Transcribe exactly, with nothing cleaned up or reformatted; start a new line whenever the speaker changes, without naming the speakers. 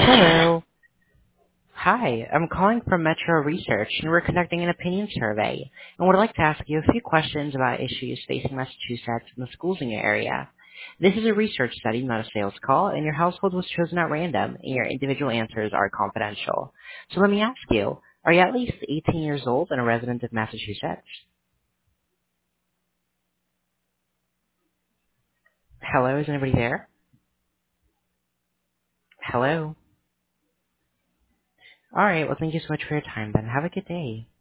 Hello. Hi, I'm calling from Metro Research, and we're conducting an opinion survey, and would like to ask you a few questions about issues facing Massachusetts and the schools in your area. This is a research study, not a sales call, and your household was chosen at random, and your individual answers are confidential. So let me ask you, are you at least eighteen years old and a resident of Massachusetts? Hello, is anybody there? Hello? Alright, well thank you so much for your time then. Have a good day.